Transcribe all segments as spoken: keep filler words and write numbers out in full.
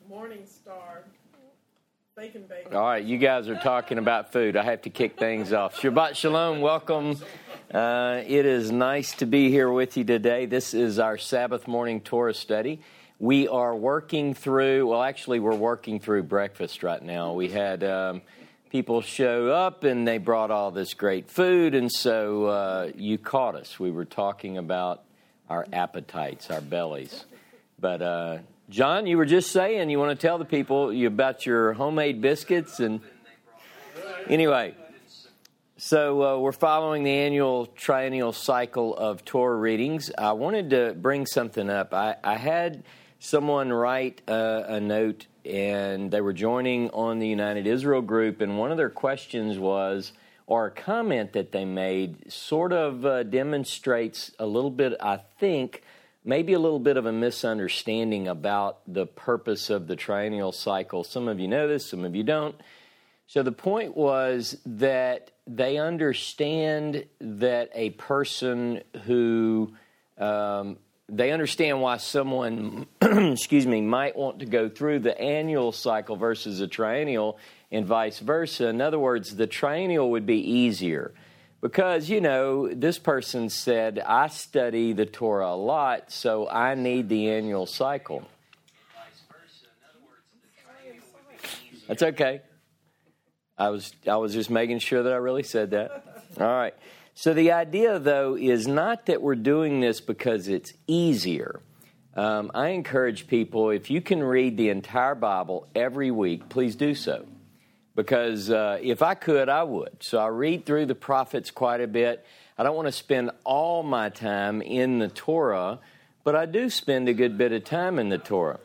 Morningstar bacon bacon. All right, you guys are talking about food. I have to kick things off. Shabbat Shalom, welcome. Uh, it is nice to be here with you today. This is our Sabbath morning Torah study. We are working through, well, actually, we're working through breakfast right now. We had um, people show up, and they brought all this great food, and so uh, you caught us. We were talking about our appetites, our bellies. But, uh, John, you were just saying you want to tell the people you about your homemade biscuits. And anyway, so uh, we're following the annual triennial cycle of Torah readings. I wanted to bring something up. I, I had someone write uh, a note, and they were joining on the United Israel group, and one of their questions was, or a comment that they made, sort of uh, demonstrates a little bit, I think, maybe a little bit of a misunderstanding about the purpose of the triennial cycle. Some of you know this, some of you don't. So the point was that they understand that a person who, um, they understand why someone, excuse me, might want to go through the annual cycle versus a triennial and vice versa. In other words, the triennial would be easier. Because, you know, this person said, I study the Torah a lot, so I need the annual cycle. That's okay. I was I was just making sure that I really said that. All right. So the idea, though, is not that we're doing this because it's easier. Um, I encourage people, if you can read the entire Bible every week, please do so. Because uh, if I could, I would. So I read through the prophets quite a bit. I don't want to spend all my time in the Torah, but I do spend a good bit of time in the Torah.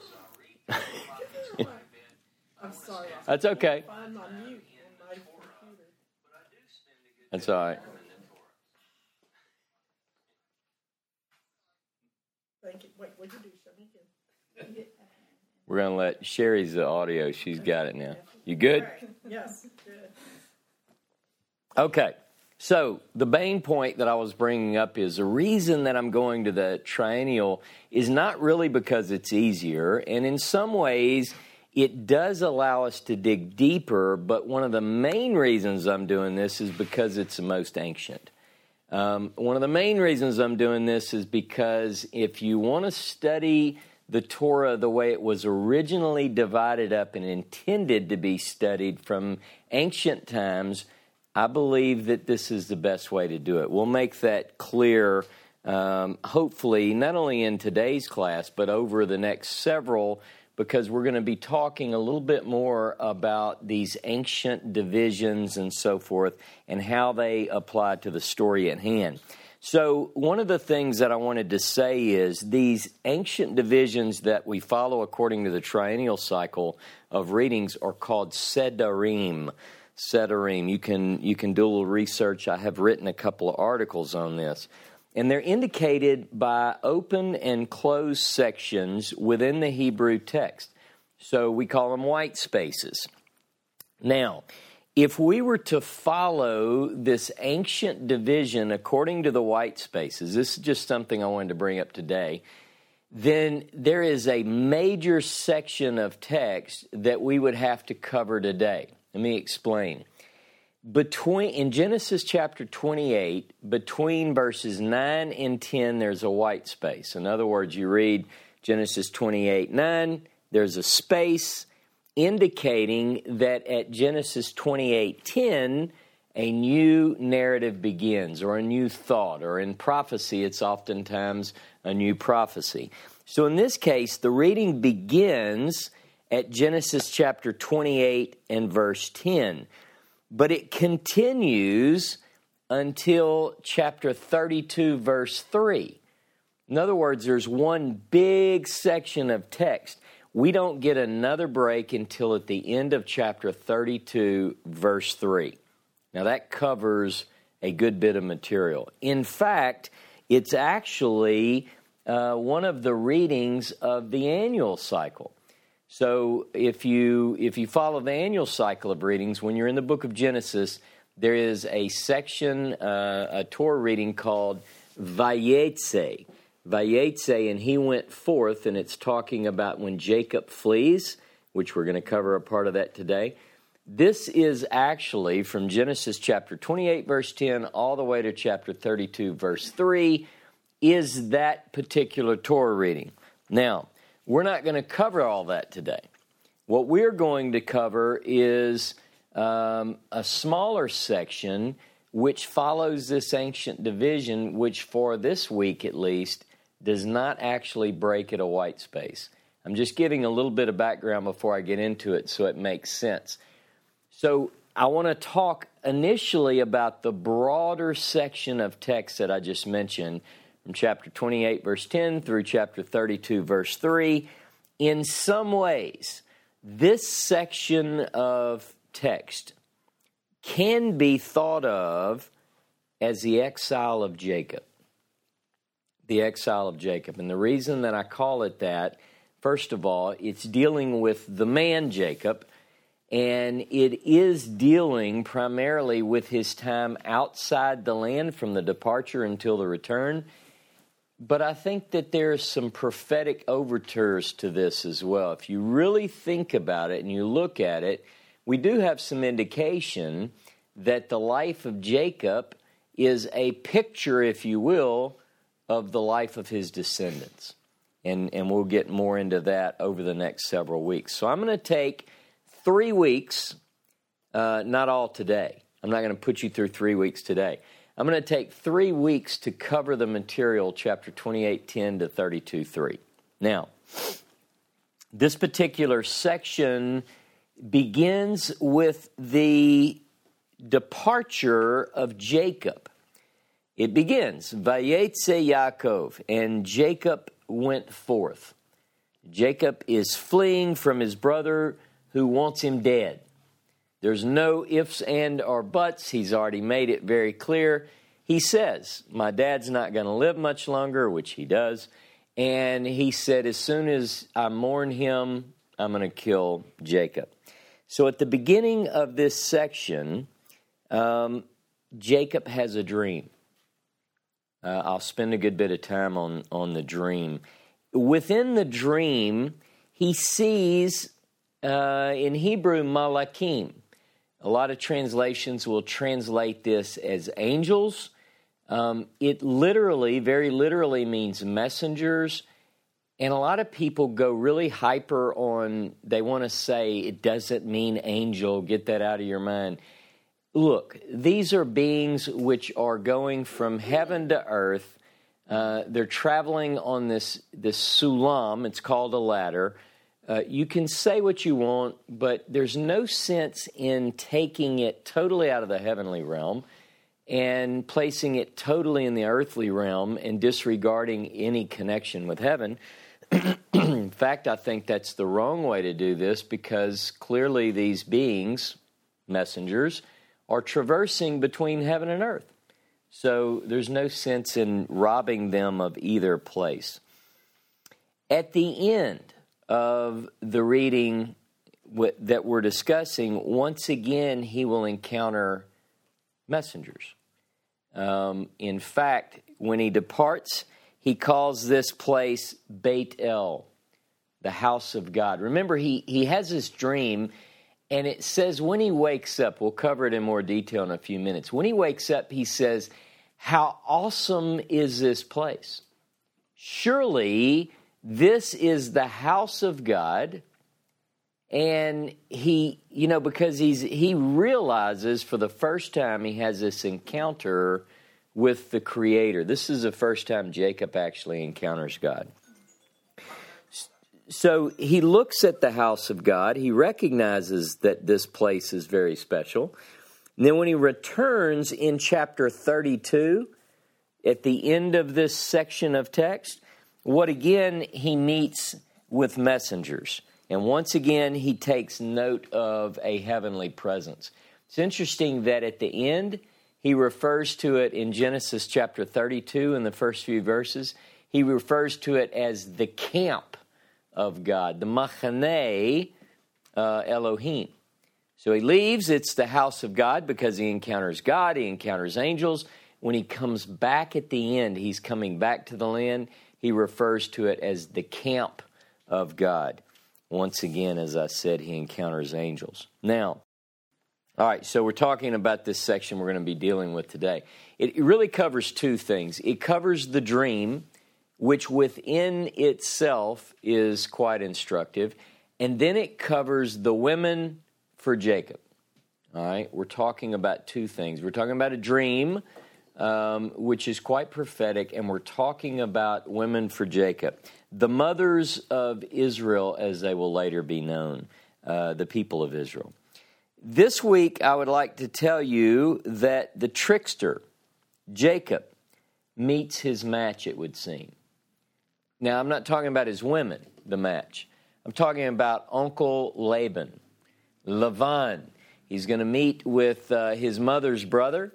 I'm sorry. That's okay. Find my mute on my computer. That's all right. Thank you. Wait, what'd you do? Show me again. We're going to let Sherry's the audio. She's got it now. You good? Yes, good. Okay. So the main point that I was bringing up is the reason that I'm going to the triennial is not really because it's easier. And in some ways, it does allow us to dig deeper. But one of the main reasons I'm doing this is because it's the most ancient. Um, one of the main reasons I'm doing this is because if you want to study the Torah the way it was originally divided up and intended to be studied from ancient times, I believe that this is the best way to do it. We'll make that clear, um, hopefully, not only in today's class, but over the next several, because we're going to be talking a little bit more about these ancient divisions and so forth and how they apply to the story at hand. So one of the things that I wanted to say is these ancient divisions that we follow according to the triennial cycle of readings are called Sedarim. Sedarim. You can you can do a little research. I have written a couple of articles on this. And they're indicated by open and closed sections within the Hebrew text. So we call them white spaces. Now, if we were to follow this ancient division according to the white spaces, this is just something I wanted to bring up today, then there is a major section of text that we would have to cover today. Let me explain. Between in Genesis chapter twenty-eight, between verses nine and ten, there's a white space. In other words, you read Genesis twenty-eight nine, there's a space indicating that at Genesis twenty-eight ten, a new narrative begins, or a new thought, or in prophecy, it's oftentimes a new prophecy. So in this case, the reading begins at Genesis chapter twenty-eight and verse ten, but it continues until chapter thirty-two, verse three. In other words, there's one big section of text. We don't get another break until at the end of chapter thirty-two, verse three. Now, that covers a good bit of material. In fact, it's actually uh, one of the readings of the annual cycle. So if you if you follow the annual cycle of readings, when you're in the book of Genesis, there is a section, uh, a Torah reading called Vayetze. Vayetze, and he went forth, and it's talking about when Jacob flees which we're going to cover a part of that today. This is actually from Genesis chapter twenty-eight, verse ten, all the way to chapter thirty-two, verse three, is that particular Torah reading. Now, we're not going to cover all that today. What we're going to cover is um, a smaller section which follows this ancient division, which for this week at least, does not actually break at a white space. I'm just giving a little bit of background before I get into it so it makes sense. So I want to talk initially about the broader section of text that I just mentioned, from chapter twenty-eight, verse ten, through chapter thirty-two, verse three. In some ways, this section of text can be thought of as the exile of Jacob. The exile of Jacob. And the reason that I call it that, first of all, it's dealing with the man Jacob, and it is dealing primarily with his time outside the land from the departure until the return. But I think that there's some prophetic overtures to this as well. If you really think about it and you look at it, we do have some indication that the life of Jacob is a picture, if you will, of the life of his descendants. And, and we'll get more into that over the next several weeks. So I'm going to take three weeks, uh, not all today. I'm not going to put you through three weeks today. I'm going to take three weeks to cover the material, chapter twenty-eight, ten to thirty-two, three. Now, this particular section begins with the departure of Jacob. It begins, Vayetze Yaakov, and Jacob went forth. Jacob is fleeing from his brother who wants him dead. There's no ifs and or buts. He's already made it very clear. He says, my dad's not going to live much longer, which he does. And he said, as soon as I mourn him, I'm going to kill Jacob. So at the beginning of this section, um, Jacob has a dream. Uh, I'll spend a good bit of time on, on the dream. Within the dream, he sees, uh, in Hebrew, malakim. A lot of translations will translate this as angels. Um, it literally, very literally means messengers. And a lot of people go really hyper on, they want to say it doesn't mean angel, get that out of your mind. Look, these are beings which are going from heaven to earth. Uh, they're traveling on this, this sulam, it's called a ladder. Uh, you can say what you want, but there's no sense in taking it totally out of the heavenly realm and placing it totally in the earthly realm and disregarding any connection with heaven. In fact, I think that's the wrong way to do this, because clearly these beings, messengers, are traversing between heaven and earth. So there's no sense in robbing them of either place. At the end of the reading that we're discussing, once again, he will encounter messengers. Um, in fact, when he departs, he calls this place Beit El, the house of God. Remember, he, he has this dream, and it says when he wakes up, we'll cover it in more detail in a few minutes. When he wakes up, he says, how awesome is this place? Surely this is the house of God. And he, you know, because he's he realizes for the first time he has this encounter with the Creator. This is the first time Jacob actually encounters God. So he looks at the house of God. He recognizes that this place is very special. And then when he returns in chapter thirty-two, at the end of this section of text, what again, he meets with messengers. And once again, he takes note of a heavenly presence. It's interesting that at the end, he refers to it in Genesis chapter thirty-two in the first few verses. He refers to it as the camp of God, the Machaneh uh, Elohim. So he leaves, it's the house of God because he encounters God, he encounters angels. When he comes back at the end, he's coming back to the land, he refers to it as the camp of God. once again, as I said, he encounters angels. Now, all right, so we're talking about this section we're going to be dealing with today. It really covers two things. It covers the dream, which within itself is quite instructive, and then it covers the women for Jacob. All right, we're talking about two things. We're talking about a dream, um, which is quite prophetic, and we're talking about women for Jacob. The mothers of Israel, as they will later be known, uh, the people of Israel. This week, I would like to tell you that the trickster, Jacob, meets his match, it would seem. Now, I'm not talking about his women, the match. I'm talking about Uncle Laban, Lavan. He's going to meet with uh, his mother's brother,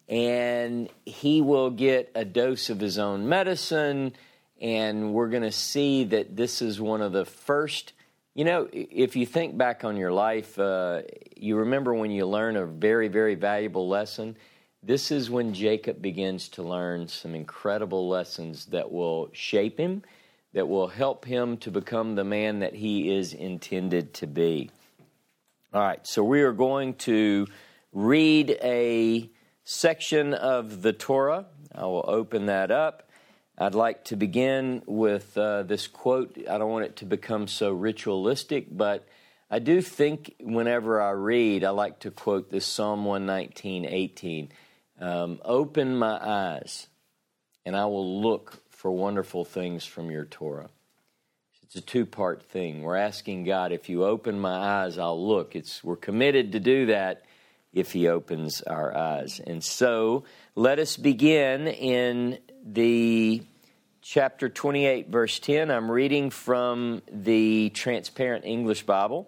and he will get a dose of his own medicine, and we're going to see that this is one of the first, you know, if you think back on your life, uh, you remember when you learn a very, very valuable lesson. This is when Jacob begins to learn some incredible lessons that will shape him, that will help him to become the man that he is intended to be. All right, so we are going to read a section of the Torah. I will open that up. I'd like to begin with uh, this quote. I don't want it to become so ritualistic, but I do think whenever I read, I like to quote this Psalm one nineteen, eighteen. Um, Open my eyes, and I will look for wonderful things from your Torah. It's a two-part thing. We're asking God, if you open my eyes, I'll look. It's we're committed to do that if he opens our eyes. And so let us begin in the chapter twenty-eight, verse ten. I'm reading from the Transparent English Bible.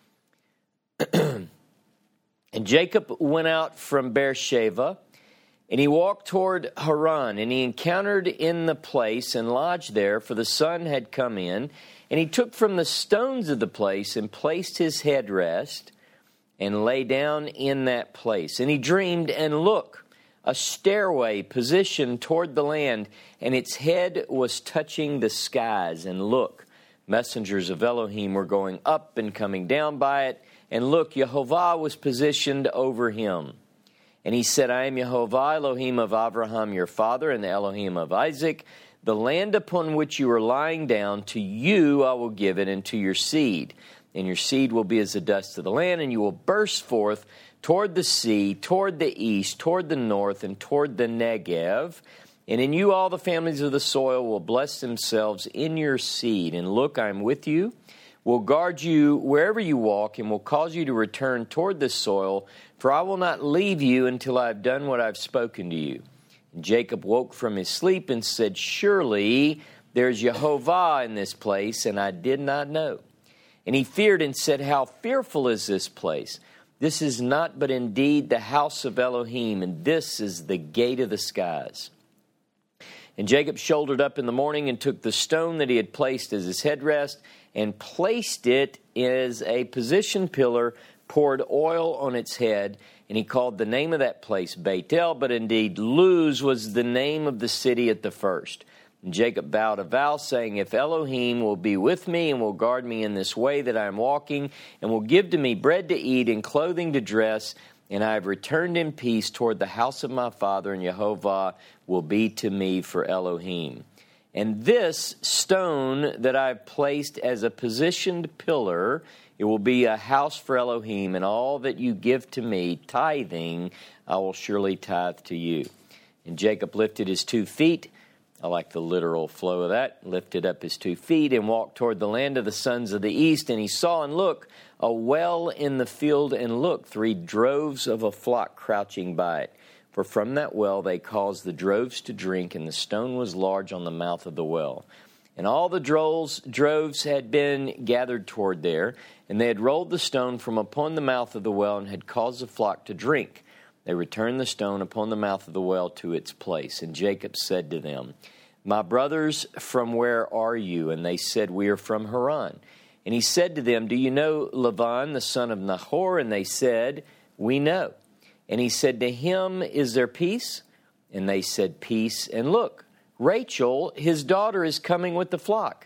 And Jacob went out from Beersheba, and he walked toward Haran, and he encountered in the place and lodged there, for the sun had come in. And he took from the stones of the place and placed his headrest and lay down in that place. And he dreamed, and look, a stairway positioned toward the land, and its head was touching the skies. And look, messengers of Elohim were going up and coming down by it. And look, Yehovah was positioned over him. And he said, I am Yehovah, Elohim of Abraham your father, and the Elohim of Isaac. The land upon which you are lying down, to you I will give it, and to your seed. And your seed will be as the dust of the land, and you will burst forth toward the sea, toward the east, toward the north, and toward the Negev. And in you all the families of the soil will bless themselves in your seed. And look, I am with you, will guard you wherever you walk, and will cause you to return toward this soil, for I will not leave you until I have done what I have spoken to you. And Jacob woke from his sleep and said, surely there is Yehovah in this place, and I did not know. And he feared and said, how fearful is this place? This is not but indeed the house of Elohim, and this is the gate of the skies. And Jacob shouldered up in the morning and took the stone that he had placed as his headrest and placed it as a position pillar, poured oil on its head, and he called the name of that place Bethel, but indeed Luz was the name of the city at the first. And Jacob vowed a vow, saying, if Elohim will be with me and will guard me in this way that I am walking, and will give to me bread to eat and clothing to dress, and I have returned in peace toward the house of my father, and Yehovah will be to me for Elohim. And this stone that I have placed as a positioned pillar, it will be a house for Elohim, and all that you give to me, tithing, I will surely tithe to you. And Jacob lifted his two feet, I like the literal flow of that, lifted up his two feet and walked toward the land of the sons of the east. And he saw, and look, a well in the field, and look, three droves of a flock crouching by it. For from that well they caused the droves to drink, and the stone was large on the mouth of the well. And all the droves, droves had been gathered toward there, and they had rolled the stone from upon the mouth of the well, and had caused the flock to drink. They returned the stone upon the mouth of the well to its place. And Jacob said to them, my brothers, from where are you? And they said, we are from Haran. And he said to them, do you know Lavan, the son of Nahor? And they said, we know. And he said to him, is there peace? And they said, peace. And look, Rachel, his daughter, is coming with the flock.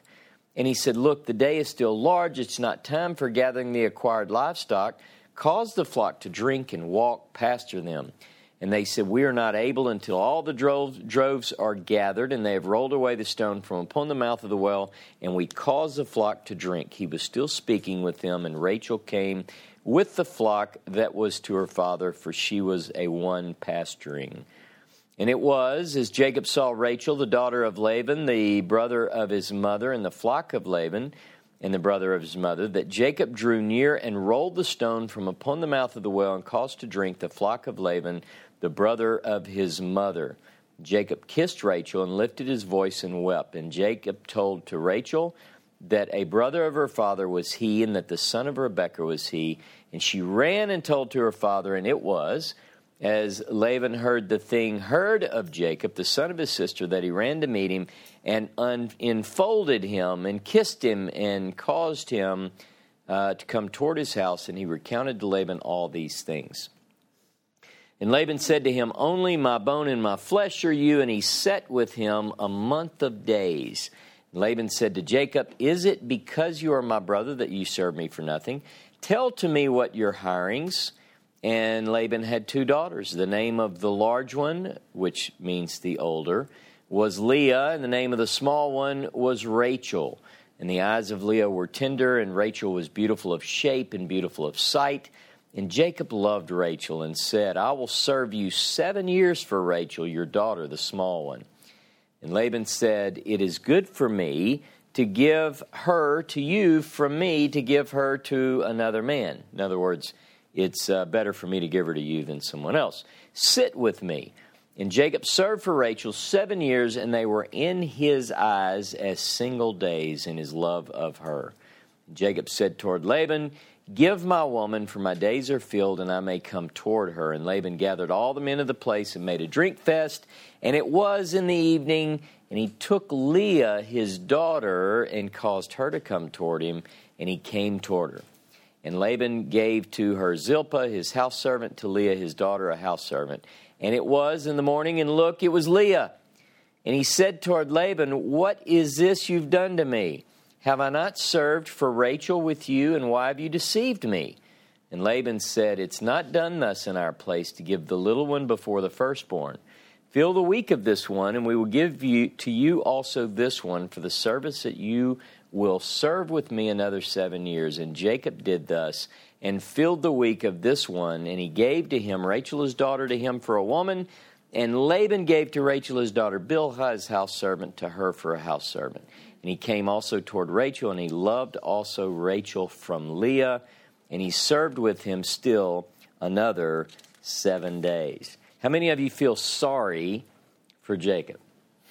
And he said, look, the day is still large. It's not time for gathering the acquired livestock. Cause the flock to drink and walk, pasture them. And they said, we are not able until all the droves, droves are gathered, and they have rolled away the stone from upon the mouth of the well, and we cause the flock to drink. He was still speaking with them, and Rachel came with the flock that was to her father, for she was a one pasturing. And it was, as Jacob saw Rachel, the daughter of Laban, the brother of his mother, and the flock of Laban, and the brother of his mother, that Jacob drew near and rolled the stone from upon the mouth of the well, and caused to drink the flock of Laban, the brother of his mother. Jacob kissed Rachel and lifted his voice and wept. And Jacob told to Rachel that a brother of her father was he, and that the son of Rebekah was he. And she ran and told to her father, and it was, as Laban heard the thing heard of Jacob, the son of his sister, that he ran to meet him and un- enfolded him and kissed him and caused him uh, to come toward his house. And he recounted to Laban all these things. And Laban said to him, only my bone and my flesh are you. And he sat with him a month of days. And Laban said to Jacob, is it because you are my brother that you serve me for nothing? Tell to me what your hirings. And Laban had two daughters. The name of the large one, which means the older, was Leah, and the name of the small one was Rachel. And the eyes of Leah were tender, and Rachel was beautiful of shape and beautiful of sight. And Jacob loved Rachel and said, I will serve you seven years for Rachel, your daughter, the small one. And Laban said, it is good for me to give her to you from me to give her to another man. In other words, it's uh, better for me to give her to you than someone else. Sit with me. And Jacob served for Rachel seven years, and they were in his eyes as single days in his love of her. And Jacob said toward Laban, give my woman, for my days are filled, and I may come toward her. And Laban gathered all the men of the place and made a drink fest. And it was in the evening, and he took Leah, his daughter, and caused her to come toward him, and he came toward her. And Laban gave to her Zilpah, his house servant, to Leah, his daughter, a house servant. And it was in the morning, and look, it was Leah. And he said toward Laban, what is this you've done to me? Have I not served for Rachel with you, and why have you deceived me? And Laban said, it's not done thus in our place to give the little one before the firstborn. Fill the week of this one, and we will give you to you also this one for the service that you will serve with me another seven years. And Jacob did thus, and filled the week of this one, and he gave to him Rachel his daughter to him for a woman, and Laban gave to Rachel his daughter Bilhah his house servant to her for a house servant. And he came also toward Rachel, and he loved also Rachel from Leah, and he served with him still another seven days. How many of you feel sorry for Jacob?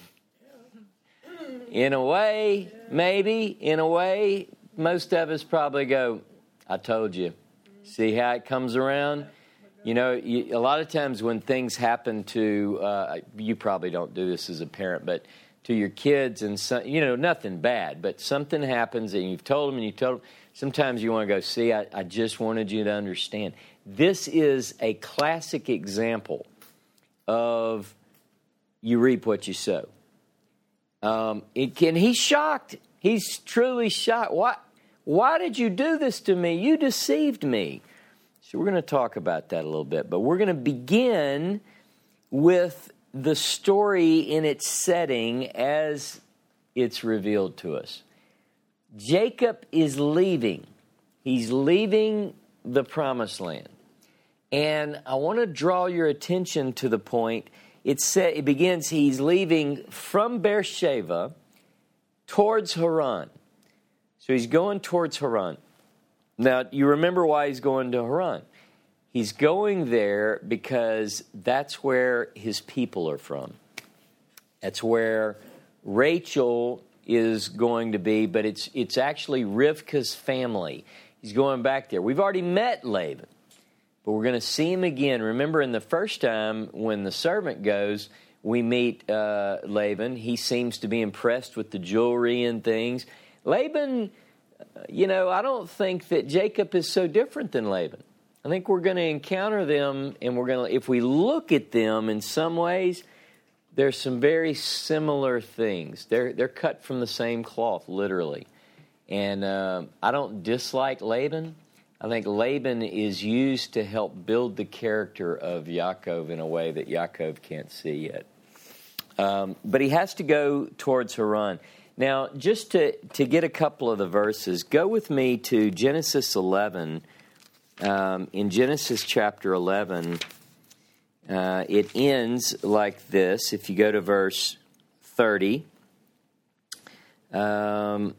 In a way, maybe. In a way, most of us probably go, I told you. See how it comes around? You know, you, a lot of times when things happen to, uh, you probably don't do this as a parent, but to your kids and, some, you know, nothing bad, but something happens and you've told them and you told them, sometimes you want to go, see, I, I just wanted you to understand. This is a classic example of you reap what you sow. Um, it can, he's shocked. He's truly shocked. Why, why did you do this to me? You deceived me. So we're going to talk about that a little bit, but we're going to begin with the story in its setting as it's revealed to us. Jacob is leaving. He's leaving the promised land. And I want to draw your attention to the point. It, sa- it begins, he's leaving from Beersheba towards Haran. So he's going towards Haran. Now, you remember why he's going to Haran. He's going there because that's where his people are from. That's where Rachel is going to be, but it's it's actually Rivka's family. He's going back there. We've already met Laban, but we're going to see him again. Remember, in the first time when the servant goes, we meet uh, Laban. He seems to be impressed with the jewelry and things. Laban, you know, I don't think that Jacob is so different than Laban. I think we're going to encounter them, and we're going to, if we look at them in some ways, there's some very similar things. They're they're cut from the same cloth, literally. And uh, I don't dislike Laban. I think Laban is used to help build the character of Yaakov in a way that Yaakov can't see yet. Um, but he has to go towards Haran. Now, just to, to get a couple of the verses, go with me to Genesis eleven. Um, in Genesis chapter eleven, uh, it ends like this. If you go to verse thirty, um,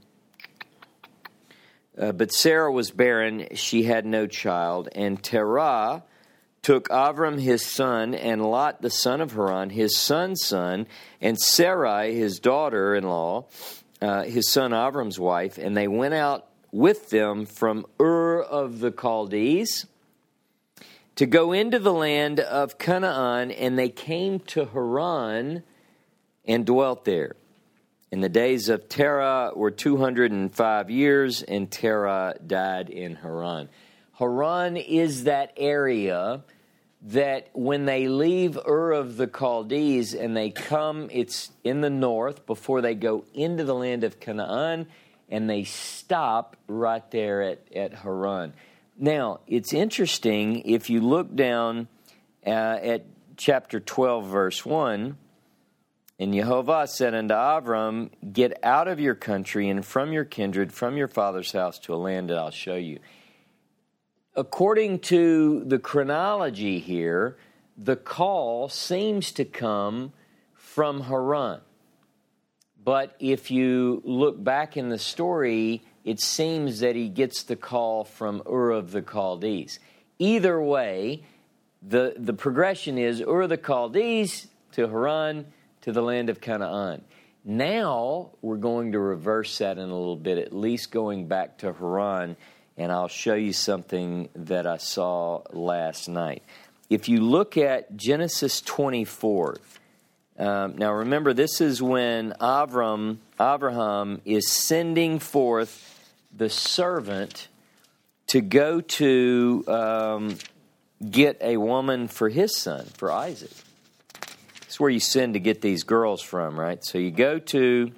uh, but Sarah was barren, she had no child, and Terah took Avram his son, and Lot the son of Haran, his son's son, and Sarai his daughter-in-law, uh, his son Avram's wife, and they went out with them from Ur of the Chaldees to go into the land of Canaan, and they came to Haran and dwelt there. And the days of Terah were two hundred five years, and Terah died in Haran. Haran is that area that when they leave Ur of the Chaldees and they come, it's in the north before they go into the land of Canaan, and they stop right there at, at Haran. Now, it's interesting, if you look down uh, at chapter twelve, verse one, and Yehovah said unto Avram, get out of your country and from your kindred, from your father's house to a land that I'll show you. According to the chronology here, the call seems to come from Haran. But if you look back in the story, it seems that he gets the call from Ur of the Chaldees. Either way, the, the progression is Ur of the Chaldees to Haran to the land of Canaan. Now we're going to reverse that in a little bit, at least going back to Haran, and I'll show you something that I saw last night. If you look at Genesis twenty-four, um, now remember this is when Avram, Abraham is sending forth the servant to go to um, get a woman for his son, for Isaac. It's where you send to get these girls from, right? So you go to...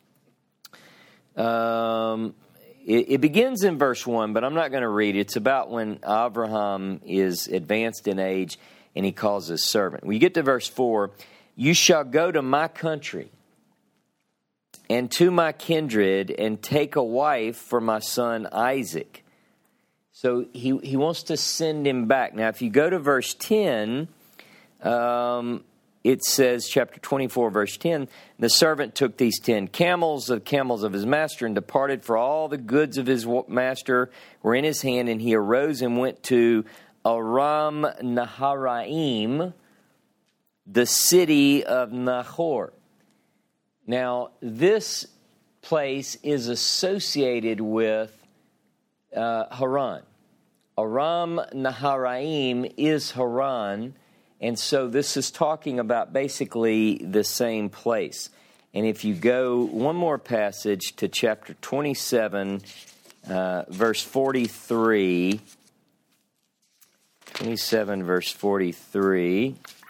Um, It, it begins in verse one, but I'm not going to read it. It's about when Abraham is advanced in age and he calls his servant. When you get to verse four, you shall go to my country and to my kindred and take a wife for my son Isaac. So he, he wants to send him back. Now, if you go to verse ten, um, it says, chapter twenty-four, verse ten, the servant took these ten camels, the camels of his master, and departed, for all the goods of his master were in his hand, and he arose and went to Aram Naharaim, the city of Nahor. Now, this place is associated with uh, Haran. Aram Naharaim is Haran. And so this is talking about basically the same place. And if you go one more passage to chapter twenty-seven, uh, verse forty-three, twenty-seven, verse forty-three.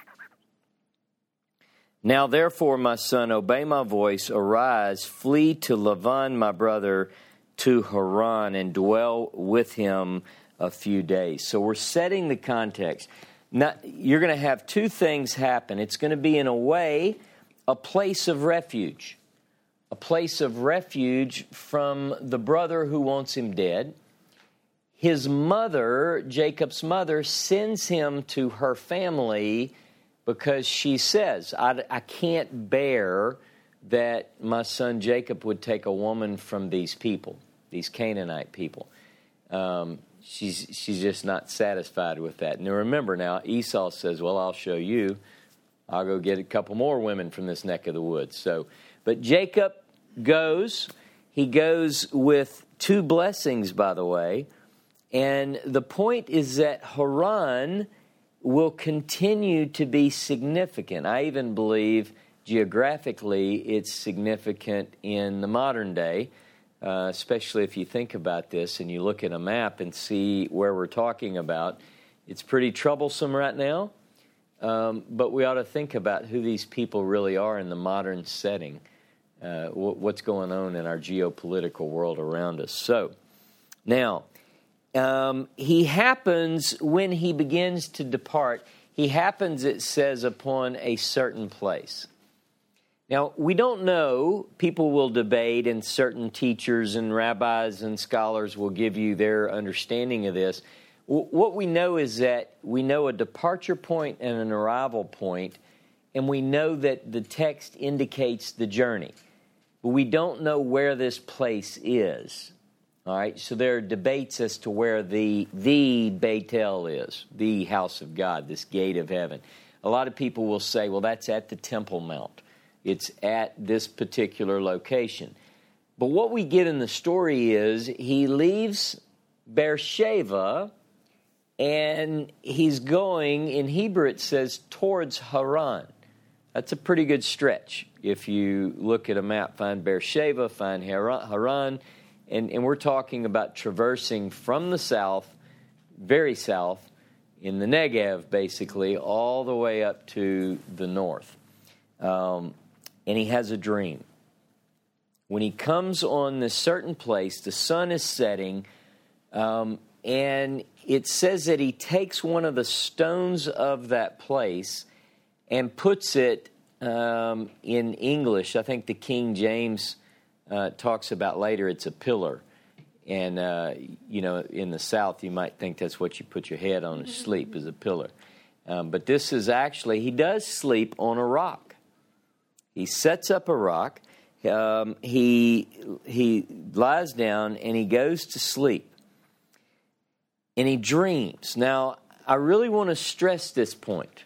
Now therefore, my son, obey my voice, arise, flee to Lavan, my brother, to Haran, and dwell with him a few days. So we're setting the context. Not, you're going to have two things happen. It's going to be, in a way, a place of refuge. A place of refuge from the brother who wants him dead. His mother, Jacob's mother, sends him to her family because she says, I, I can't bear that my son Jacob would take a woman from these people, these Canaanite people. Um She's she's just not satisfied with that. And remember now, Esau says, well, I'll show you. I'll go get a couple more women from this neck of the woods. So, but Jacob goes. He goes with two blessings, by the way. And the point is that Haran will continue to be significant. I even believe geographically it's significant in the modern day. Uh, especially if you think about this and you look at a map and see where we're talking about. It's pretty troublesome right now, um, but we ought to think about who these people really are in the modern setting. uh, what's going on in our geopolitical world around us. So, now, um, he happens when he begins to depart. He happens, it says, upon a certain place. Now, we don't know. People will debate, and certain teachers and rabbis and scholars will give you their understanding of this. What we know is that we know a departure point and an arrival point, and we know that the text indicates the journey. But we don't know where this place is. All right, so there are debates as to where the, the Bethel is, the house of God, this gate of heaven. A lot of people will say, well, that's at the Temple Mount. It's at this particular location. But what we get in the story is he leaves Beersheba, and he's going, in Hebrew it says, towards Haran. That's a pretty good stretch. If you look at a map, find Beersheba, find Haran, and, and we're talking about traversing from the south, very south, in the Negev, basically, all the way up to the north. Um, and he has a dream. When he comes on this certain place, the sun is setting, um, and it says that he takes one of the stones of that place and puts it um, in English. I think the King James uh, talks about later it's a pillar. And, uh, you know, in the South, you might think that's what you put your head on to sleep, is a pillar. Um, but this is actually, he does sleep on a rock. He sets up a rock. Um, he he lies down and he goes to sleep. And he dreams. Now, I really want to stress this point.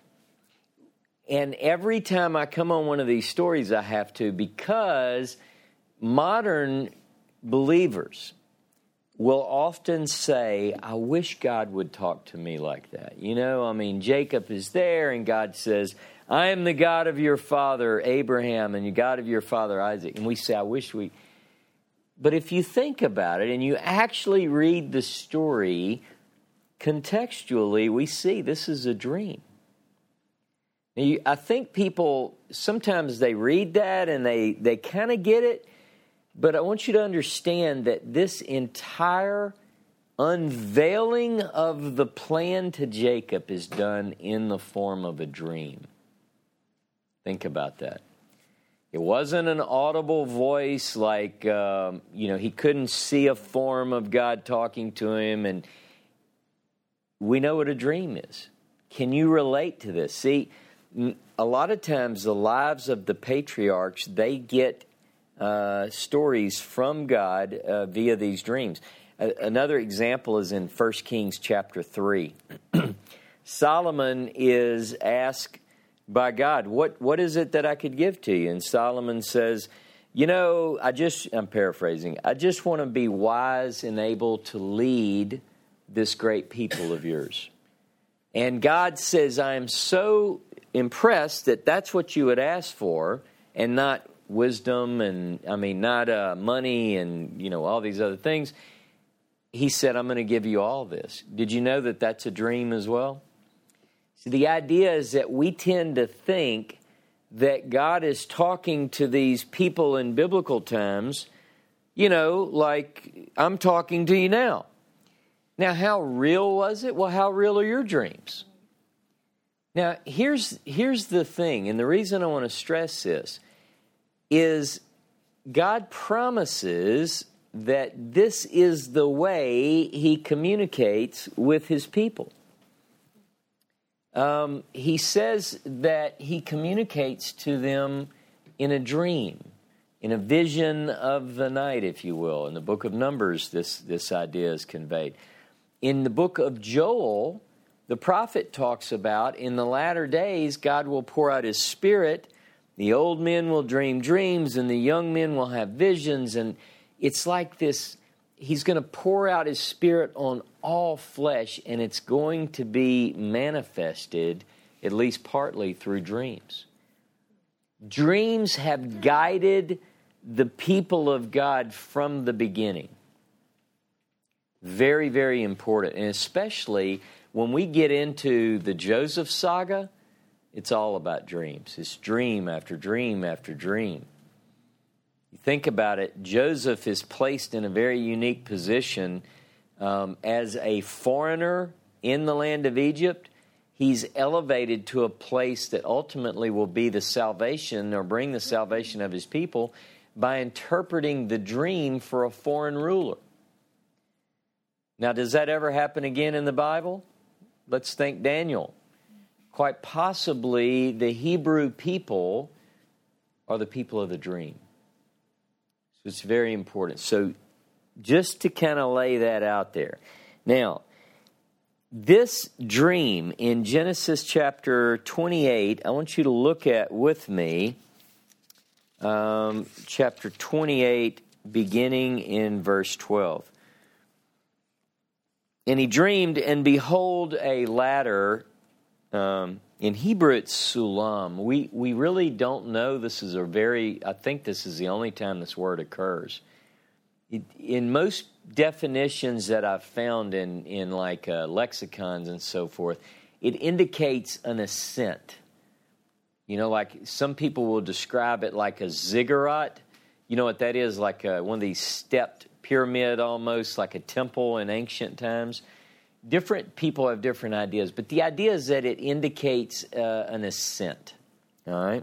And every time I come on one of these stories, I have to, because modern believers will often say, I wish God would talk to me like that. You know, I mean, Jacob is there, and God says, I am the God of your father, Abraham, and the God of your father, Isaac. And we say, I wish we... But if you think about it, and you actually read the story contextually, we see this is a dream. Now, you, I think people, sometimes they read that and they, they kind of get it, but I want you to understand that this entire unveiling of the plan to Jacob is done in the form of a dream. Think about that. It wasn't an audible voice like, um, you know, he couldn't see a form of God talking to him, and we know what a dream is. Can you relate to this? See, a lot of times the lives of the patriarchs, they get uh, stories from God uh, via these dreams. A- another example is in First Kings chapter three. Solomon is asked by God, what, what is it that I could give to you? And Solomon says, you know, I just, I'm paraphrasing, I just want to be wise and able to lead this great people of yours. And God says, I am so impressed that that's what you would ask for, and not wisdom and, I mean, not uh, money and, you know, all these other things. He said, I'm going to give you all this. Did you know that that's a dream as well? See, the idea is that we tend to think that God is talking to these people in biblical times, you know, like I'm talking to you now. Now, how real was it? Well, how real are your dreams? Now, here's here's the thing, and the reason I want to stress this is God promises that this is the way He communicates with His people. Um, he says that He communicates to them in a dream, in a vision of the night, if you will. In the book of Numbers, this, this idea is conveyed. In the book of Joel, the prophet talks about in the latter days, God will pour out His Spirit. The old men will dream dreams, and the young men will have visions. And it's like this, He's going to pour out His Spirit on all flesh, and it's going to be manifested, at least partly, through dreams. Dreams have guided the people of God from the beginning. Very, very important. And especially when we get into the Joseph saga, it's all about dreams. It's dream after dream after dream. You think about it, Joseph is placed in a very unique position um, as a foreigner in the land of Egypt. He's elevated to a place that ultimately will be the salvation or bring the salvation of his people by interpreting the dream for a foreign ruler. Now, does that ever happen again in the Bible? Let's think Daniel. Quite possibly the Hebrew people are the people of the dream. So it's very important. So just to kind of lay that out there. Now, this dream in Genesis chapter twenty-eight, I want you to look at with me, um, chapter twenty-eight, beginning in verse twelve. And he dreamed, and behold, a ladder. Um, in Hebrew, it's sulam. We we really don't know. This is a very, I think this is the only time this word occurs. It, in most definitions that I've found in, in like uh, lexicons and so forth, it indicates an ascent. You know, like some people will describe it like a ziggurat. You know what that is? Like a, one of these stepped pyramid almost, like a temple in ancient times. Different people have different ideas, but the idea is that it indicates uh, an ascent. All right?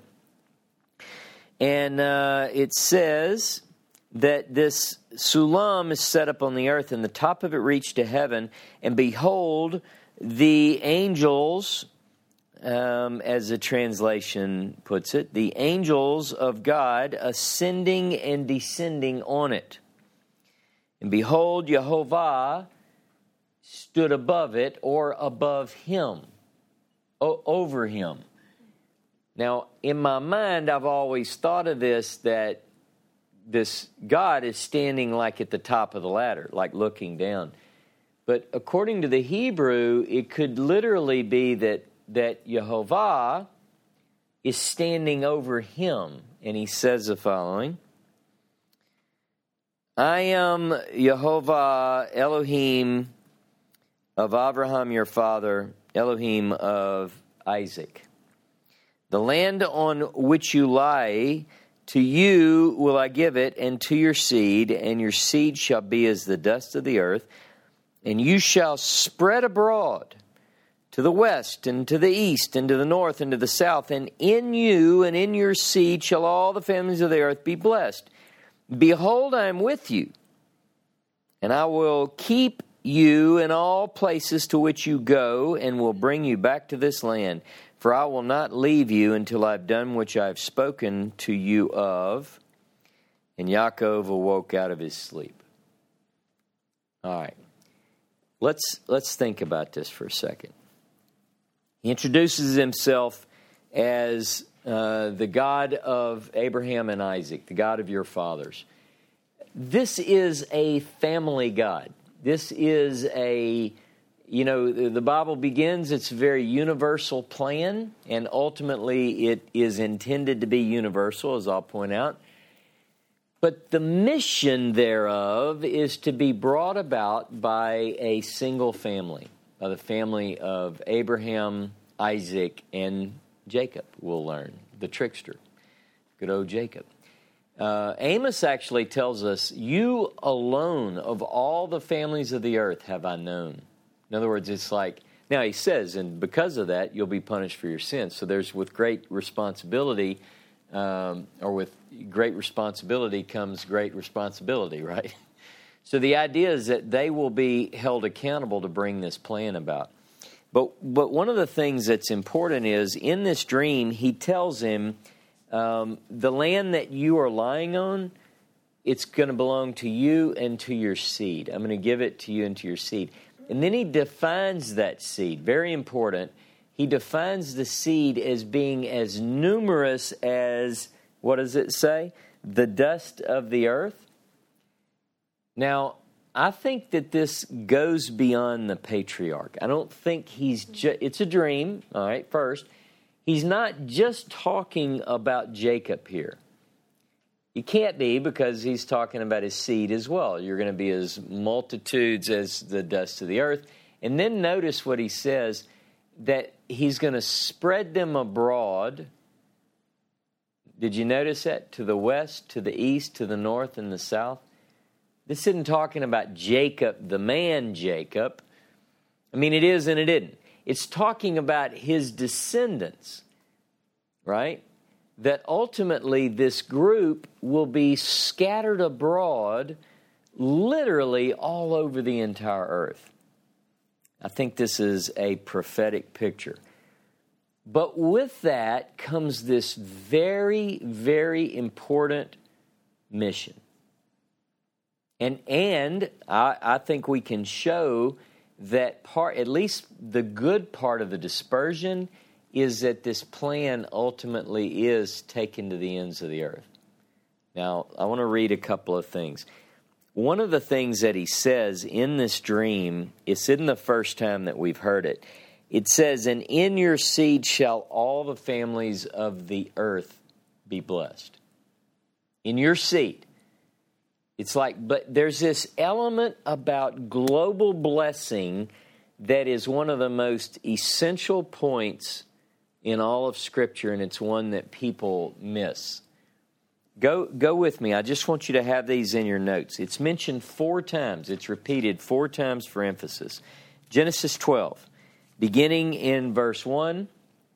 And uh, it says that this sulam is set up on the earth, and the top of it reached to heaven, and behold, the angels, um, as the translation puts it, the angels of God ascending and descending on it. And behold, Jehovah stood above it, or above him, o- over him. Now, in my mind, I've always thought of this, that this God is standing like at the top of the ladder, like looking down. But according to the Hebrew, it could literally be that, that Jehovah is standing over him. And he says the following: I am Jehovah Elohim of Abraham your father, Elohim of Isaac. The land on which you lie, to you will I give it, and to your seed, and your seed shall be as the dust of the earth, and you shall spread abroad to the west, and to the east, and to the north, and to the south, and in you and in your seed shall all the families of the earth be blessed. Behold, I am with you, and I will keep you in all places to which you go, and will bring you back to this land. For I will not leave you until I have done which I have spoken to you of. And Yaakov awoke out of his sleep. All right. Let's, let's think about this for a second. He introduces himself as uh, the God of Abraham and Isaac, the God of your fathers. This is a family God. This is a, you know, the Bible begins, it's a very universal plan, and ultimately it is intended to be universal, as I'll point out. But the mission thereof is to be brought about by a single family, by the family of Abraham, Isaac, and Jacob, we'll learn, the trickster, good old Jacob. Uh, Amos actually tells us, you alone of all the families of the earth have I known. In other words, it's like, now he says, and because of that, you'll be punished for your sins. So there's with great responsibility, um, or with great responsibility comes great responsibility, right? So the idea is that they will be held accountable to bring this plan about. But, but one of the things that's important is, in this dream, he tells him, Um, the land that you are lying on, it's going to belong to you and to your seed. I'm going to give it to you and to your seed. And then he defines that seed. Very important. He defines the seed as being as numerous as, what does it say? The dust of the earth. Now, I think that this goes beyond the patriarch. I don't think he's just, it's a dream, all right, first. He's not just talking about Jacob here. He can't be, because he's talking about his seed as well. You're going to be as multitudes as the dust of the earth. And then notice what he says, that he's going to spread them abroad. Did you notice that? To the west, to the east, to the north, and the south. This isn't talking about Jacob, the man Jacob. I mean, it is and it isn't. It's talking about his descendants, right? That ultimately this group will be scattered abroad literally all over the entire earth. I think this is a prophetic picture. But with that comes this very, very important mission. And and I, I think we can show that part, at least the good part of the dispersion, is that this plan ultimately is taken to the ends of the earth. Now, I want to read a couple of things. One of the things that he says in this dream, it's in the first time that we've heard it. It says, "And in your seed shall all the families of the earth be blessed." In your seed. It's like, but there's this element about global blessing that is one of the most essential points in all of Scripture, and it's one that people miss. Go, go with me. I just want you to have these in your notes. It's mentioned four times. It's repeated four times for emphasis. Genesis twelve, beginning in verse one,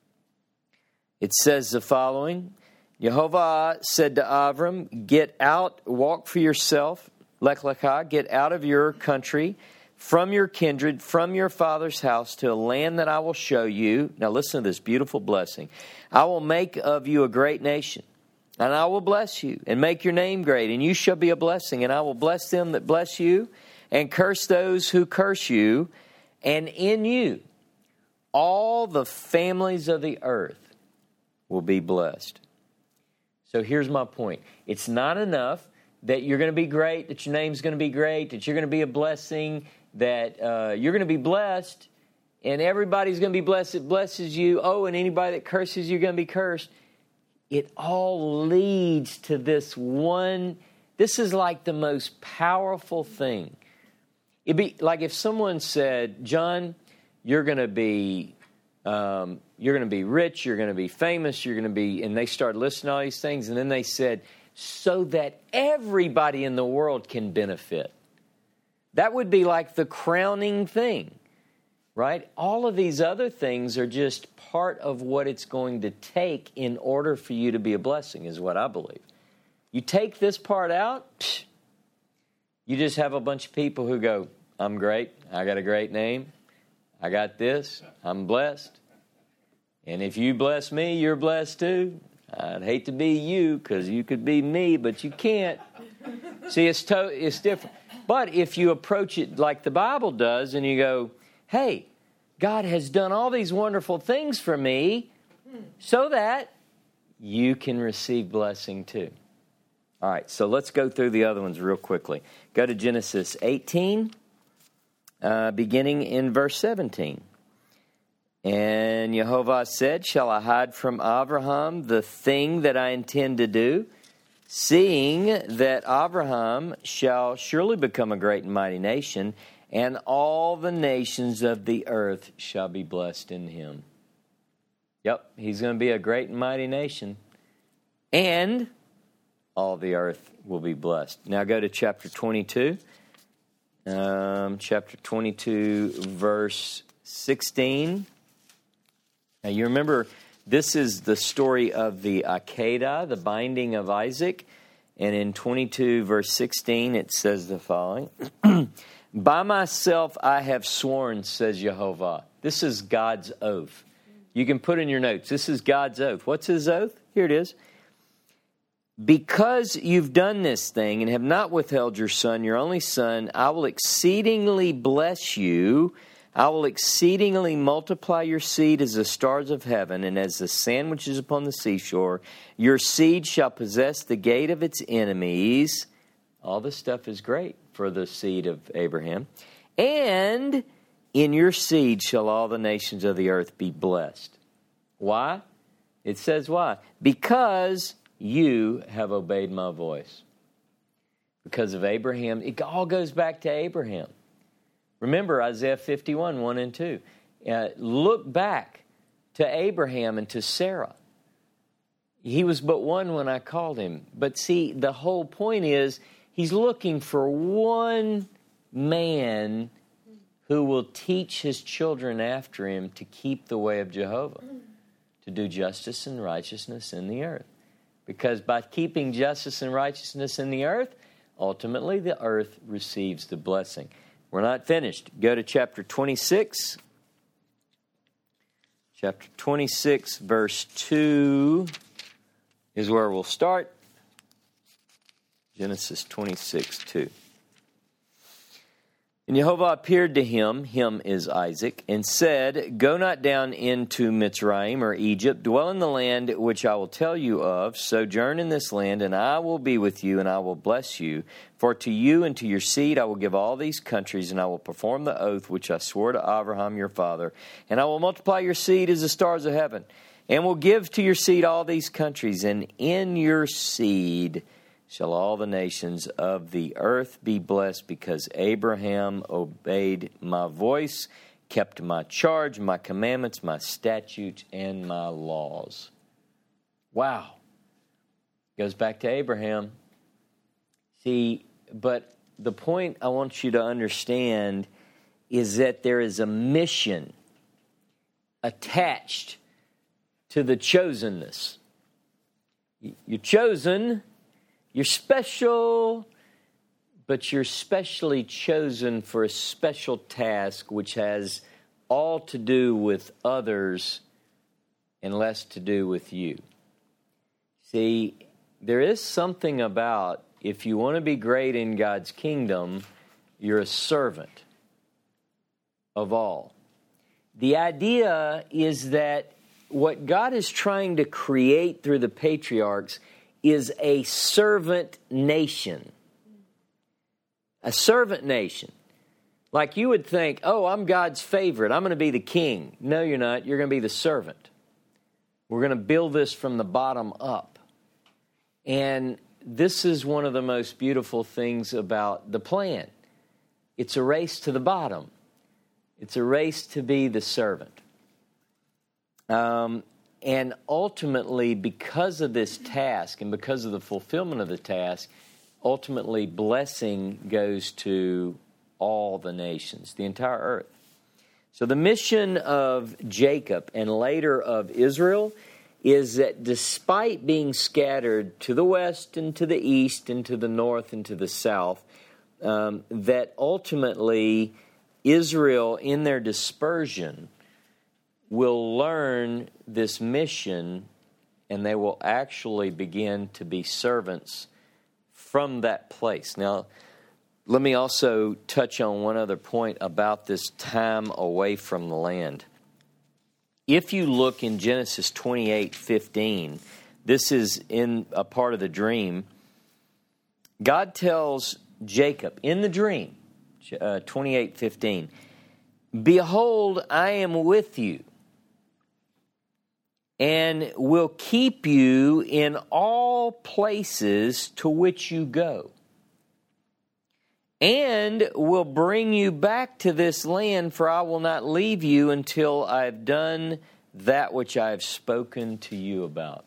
it says the following. Jehovah said to Avram, "Get out, walk for yourself, Lech Lecha, get out of your country, from your kindred, from your father's house, to a land that I will show you." Now listen to this beautiful blessing. "I will make of you a great nation, and I will bless you, and make your name great, and you shall be a blessing. And I will bless them that bless you, and curse those who curse you, and in you all the families of the earth will be blessed." So here's my point. It's not enough that you're going to be great, that your name's going to be great, that you're going to be a blessing, that uh, you're going to be blessed, and everybody's going to be blessed that blesses you. Oh, and anybody that curses you, you're going to be cursed. It all leads to this one. This is like the most powerful thing. It'd be like if someone said, "John, you're going to be... Um, you're going to be rich, you're going to be famous, you're going to be," and they started listing all these things, and then they said, "so that everybody in the world can benefit." That would be like the crowning thing, right? All of these other things are just part of what it's going to take in order for you to be a blessing, is what I believe. You take this part out, psh, you just have a bunch of people who go, "I'm great, I got a great name, I got this, I'm blessed. And if you bless me, you're blessed too. I'd hate to be you because you could be me, but you can't." See, it's, to- it's different. But if you approach it like the Bible does and you go, "Hey, God has done all these wonderful things for me so that you can receive blessing too." All right, so let's go through the other ones real quickly. Go to Genesis eighteen. Uh, beginning in verse seventeen. "And Jehovah said, Shall I hide from Abraham the thing that I intend to do, seeing that Abraham shall surely become a great and mighty nation, and all the nations of the earth shall be blessed in him." Yep, he's going to be a great and mighty nation, and all the earth will be blessed. Now go to chapter twenty-two. Um, chapter twenty-two, verse sixteen. Now you remember, this is the story of the Akedah, the binding of Isaac. And in twenty-two, verse sixteen, it says the following. "By myself I have sworn, says Jehovah." This is God's oath. You can put in your notes, this is God's oath. What's his oath? Here it is. "Because you've done this thing and have not withheld your son, your only son, I will exceedingly bless you. I will exceedingly multiply your seed as the stars of heaven and as the sand which is upon the seashore. Your seed shall possess the gate of its enemies." All this stuff is great for the seed of Abraham. "And in your seed shall all the nations of the earth be blessed." Why? It says why? "Because you have obeyed my voice." Because of Abraham. It all goes back to Abraham. Remember Isaiah fifty-one, one and two. Uh, look back to Abraham and to Sarah. He was but one when I called him. But see, the whole point is he's looking for one man who will teach his children after him to keep the way of Jehovah, to do justice and righteousness in the earth. Because by keeping justice and righteousness in the earth, ultimately the earth receives the blessing. We're not finished. Go to chapter twenty-six. Chapter twenty-six, verse two is where we'll start. Genesis twenty-six, two. And Jehovah appeared to him, him is Isaac, and said, Go not down into Mitzrayim or Egypt, dwell in the land which I will tell you of, sojourn in this land, and I will be with you, and I will bless you. For to you and to your seed I will give all these countries, and I will perform the oath which I swore to Abraham your father, and I will multiply your seed as the stars of heaven, and will give to your seed all these countries, and in your seed shall all the nations of the earth be blessed, because Abraham obeyed my voice, kept my charge, my commandments, my statutes, and my laws. Wow. Goes back to Abraham. See, but the point I want you to understand is that there is a mission attached to the chosenness. You're chosen. You're special, but you're specially chosen for a special task which has all to do with others and less to do with you. See, there is something about, if you want to be great in God's kingdom, you're a servant of all. The idea is that what God is trying to create through the patriarchs is a servant nation. A servant nation. Like you would think, oh, I'm God's favorite. I'm going to be the king. No, you're not. You're going to be the servant. We're going to build this from the bottom up. And this is one of the most beautiful things about the plan. It's a race to the bottom. It's a race to be the servant. Um, and ultimately, because of this task and because of the fulfillment of the task, ultimately blessing goes to all the nations, the entire earth. So the mission of Jacob and later of Israel is that despite being scattered to the west and to the east and to the north and to the south, um, that ultimately Israel in their dispersion will learn this mission, and they will actually begin to be servants from that place. Now, let me also touch on one other point about this time away from the land. If you look in Genesis twenty-eight fifteen, this is in a part of the dream. God tells Jacob in the dream, uh, twenty-eight fifteen, Behold, I am with you, and will keep you in all places to which you go, and will bring you back to this land, for I will not leave you until I have done that which I have spoken to you about.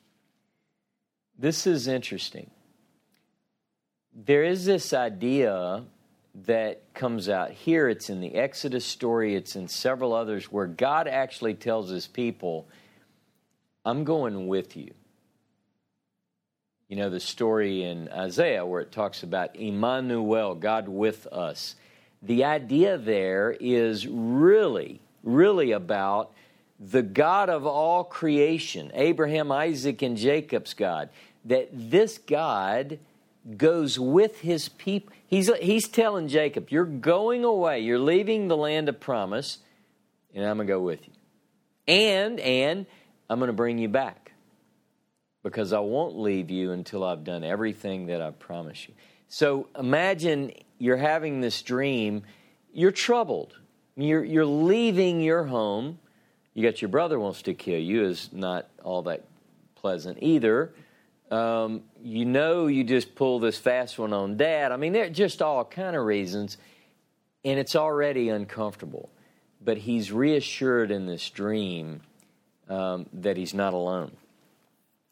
This is interesting. There is this idea that comes out here. It's in the Exodus story. It's in several others where God actually tells his people, I'm going with you. You know the story in Isaiah where it talks about Emmanuel, God with us. The idea there is really, really about the God of all creation, Abraham, Isaac, and Jacob's God. That this God goes with his people. He's, he's telling Jacob, you're going away. You're leaving the land of promise, and I'm going to go with you. And, and... I'm going to bring you back because I won't leave you until I've done everything that I promised you. So imagine you're having this dream. You're troubled. You're, you're leaving your home. You got your brother wants to kill you. Is not all that pleasant either. Um, you know you just pull this fast one on Dad. I mean, they're just all kind of reasons. And it's already uncomfortable. But he's reassured in this dream Um, that he's not alone.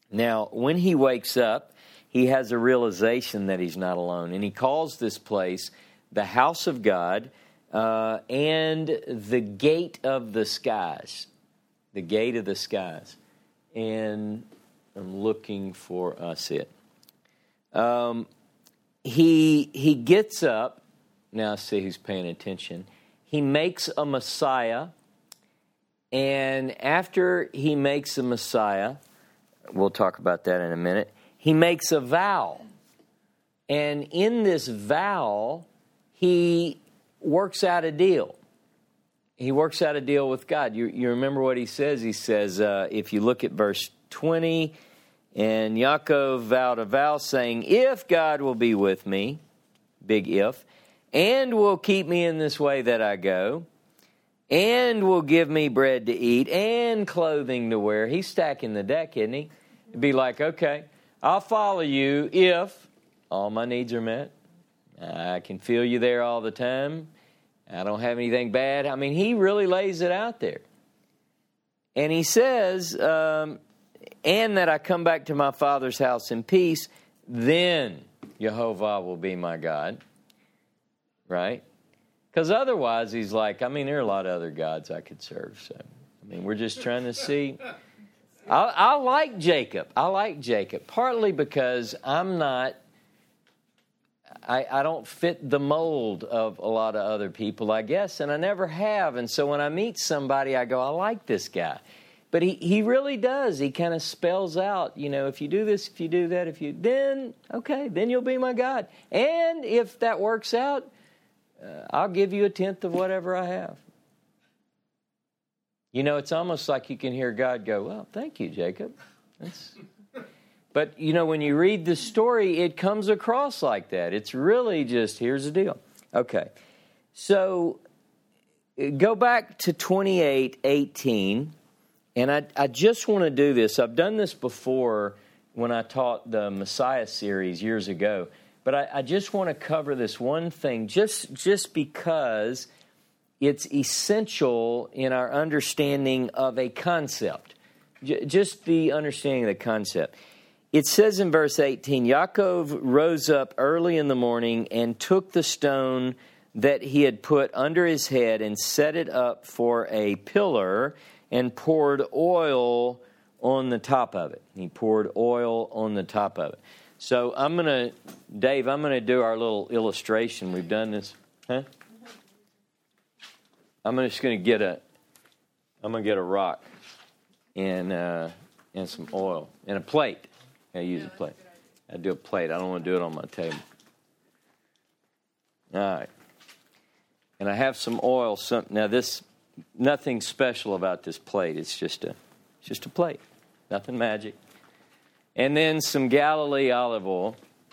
Now, when he wakes up, he has a realization that he's not alone. And he calls this place the house of God uh, and the gate of the skies. The gate of the skies. And I'm looking for us it. Um, he, he gets up. Now, see who's paying attention. He makes a Messiah. And after he makes a Messiah, we'll talk about that in a minute, he makes a vow. And in this vow, he works out a deal. He works out a deal with God. You, you remember what he says? He says, uh, if you look at verse twenty, and Yaakov vowed a vow saying, if God will be with me, big if, and will keep me in this way that I go, and will give me bread to eat and clothing to wear. He's stacking the deck, isn't he? It'd be like, okay, I'll follow you if all my needs are met. I can feel you there all the time. I don't have anything bad. I mean, he really lays it out there. And he says, um, and that I come back to my father's house in peace, then Jehovah will be my God. Right? Because otherwise, he's like, I mean, there are a lot of other gods I could serve. So, I mean, we're just trying to see. I, I like Jacob. I like Jacob, partly because I'm not, I, I don't fit the mold of a lot of other people, I guess, and I never have. And so when I meet somebody, I go, I like this guy. But he, he really does. He kind of spells out, you know, if you do this, if you do that, if you, then, okay, then you'll be my God. And if that works out, Uh, I'll give you a tenth of whatever I have. You know, it's almost like you can hear God go, well, thank you, Jacob. That's... But, you know, when you read the story, it comes across like that. It's really just, here's the deal. Okay. So, go back to twenty-eight eighteen, and I, I just want to do this. I've done this before when I taught the Messiah series years ago. But I, I just want to cover this one thing, just, just because it's essential in our understanding of a concept. J- just the understanding of the concept. It says in verse eighteen, Yaakov rose up early in the morning and took the stone that he had put under his head and set it up for a pillar and poured oil on the top of it. He poured oil on the top of it. So I'm going to, Dave, I'm going to do our little illustration. We've done this. Huh? I'm just going to get a, I'm going to get a rock and uh, and some oil and a plate. I use a plate. I do a plate. I don't want to do it on my table. All right. And I have some oil. Some, now this, nothing special about this plate. It's just a, it's just a plate. Nothing magic. And then some Galilee olive oil.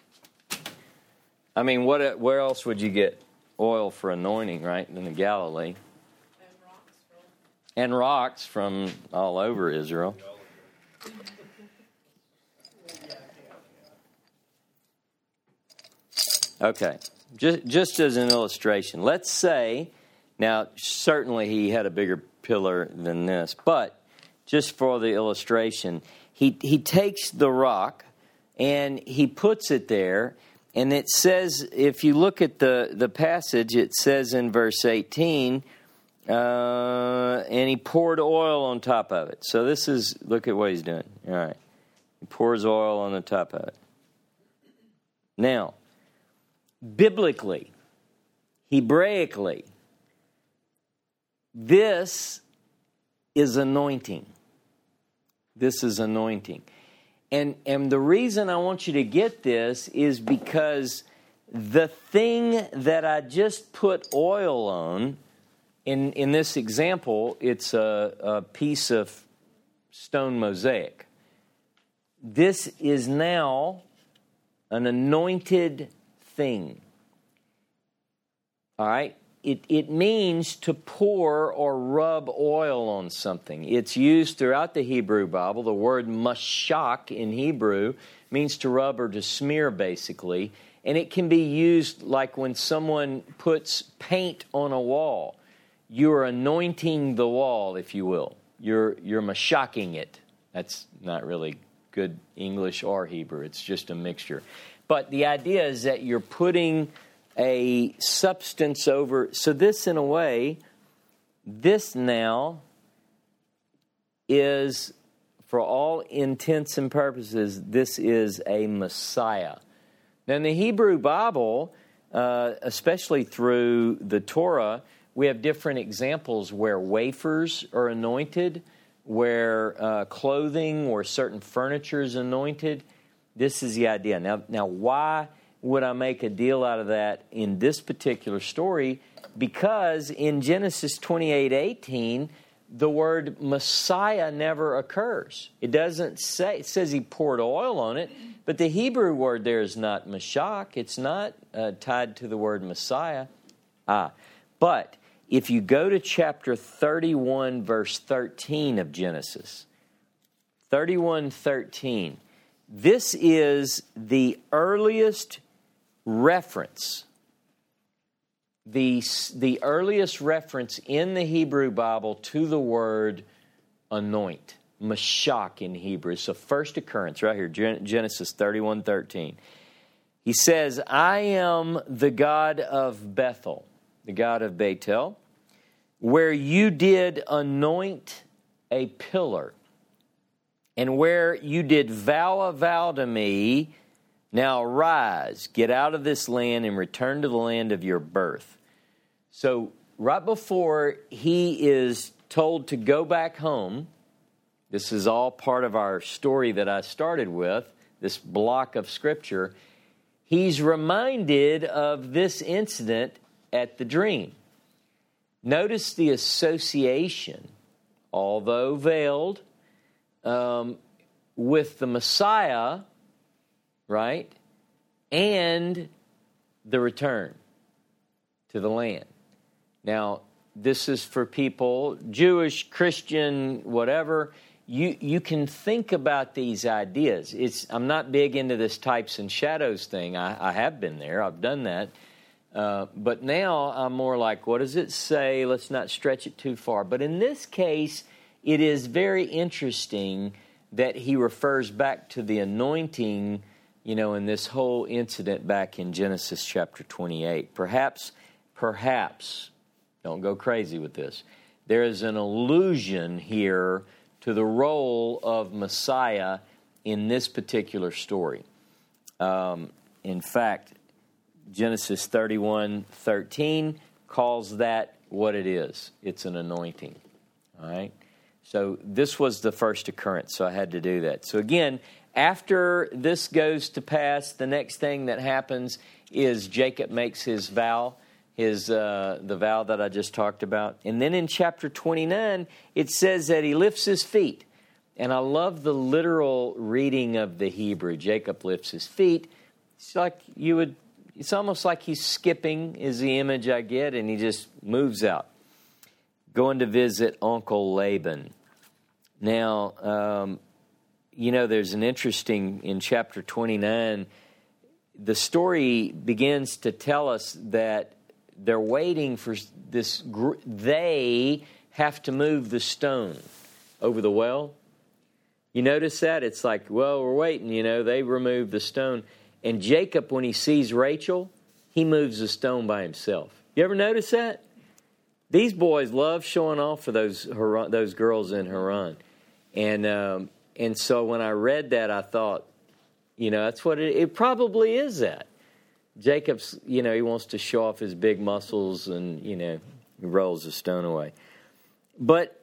I mean, what? Where else would you get oil for anointing, right, than the Galilee? And rocks from. And rocks from all over Israel. Okay, just, just as an illustration, let's say, now certainly he had a bigger pillar than this, but just for the illustration, He he takes the rock and he puts it there, and it says, if you look at the, the passage, it says in verse eighteen, uh, and he poured oil on top of it. So this is, look at what he's doing. All right. He pours oil on the top of it. Now, biblically, Hebraically, this is anointing. This is anointing. And, and the reason I want you to get this is because the thing that I just put oil on, in, in this example, it's a, a piece of stone mosaic. This is now an anointed thing. All right? It, it means to pour or rub oil on something. It's used throughout the Hebrew Bible. The word mashak in Hebrew means to rub or to smear, basically. And it can be used like when someone puts paint on a wall. You're anointing the wall, if you will. You're, you're mashaking it. That's not really good English or Hebrew. It's just a mixture. But the idea is that you're putting a substance over. So this, in a way, this now is, for all intents and purposes, this is a Messiah. Now, in the Hebrew Bible, uh, especially through the Torah, we have different examples where wafers are anointed, where uh, clothing or certain furniture is anointed. This is the idea. Now, now, why would I make a deal out of that in this particular story? Because in Genesis twenty-eight eighteen, the word Messiah never occurs. It doesn't say, it says he poured oil on it, but the Hebrew word there is not Mashach. It's not uh, tied to the word Messiah. Ah, but if you go to chapter thirty-one, verse thirteen of Genesis, thirty-one thirteen, this is the earliest reference, the, the earliest reference in the Hebrew Bible to the word anoint, Mashach in Hebrew. It's the first occurrence right here, Genesis thirty-one thirteen. He says, I am the God of Bethel, the God of Bethel, where you did anoint a pillar, and where you did vow a vow to me. Now arise, get out of this land and return to the land of your birth. So right before he is told to go back home, this is all part of our story that I started with, this block of Scripture, he's reminded of this incident at the dream. Notice the association, although veiled, um, with the Messiah, right, and the return to the land. Now, this is for people, Jewish, Christian, whatever. You you can think about these ideas. It's I'm not big into this types and shadows thing. I, I have been there. I've done that. Uh, but now I'm more like, what does it say? Let's not stretch it too far. But in this case, it is very interesting that he refers back to the anointing, you know, in this whole incident back in Genesis chapter twenty-eight. Perhaps, perhaps, don't go crazy with this, there is an allusion here to the role of Messiah in this particular story. Um, in fact, Genesis thirty-one thirteen calls that what it is. It's an anointing. All right? So this was the first occurrence, so I had to do that. So again, after this goes to pass, the next thing that happens is Jacob makes his vow, his uh, the vow that I just talked about. And then in chapter twenty-nine, it says that he lifts his feet. And I love the literal reading of the Hebrew. Jacob lifts his feet. It's like you would, it's almost like he's skipping is the image I get, and he just moves out. Going to visit Uncle Laban. Now, um, you know, there's an interesting, in chapter twenty-nine, the story begins to tell us that they're waiting for this, gr- they have to move the stone over the well. You notice that? It's like, well, we're waiting, you know, they remove the stone. And Jacob, when he sees Rachel, he moves the stone by himself. You ever notice that? These boys love showing off for those Haran, those girls in Haran. And um, and so when I read that, I thought, you know, that's what it, it probably is that. Jacob's, you know, he wants to show off his big muscles and, you know, he rolls the stone away. But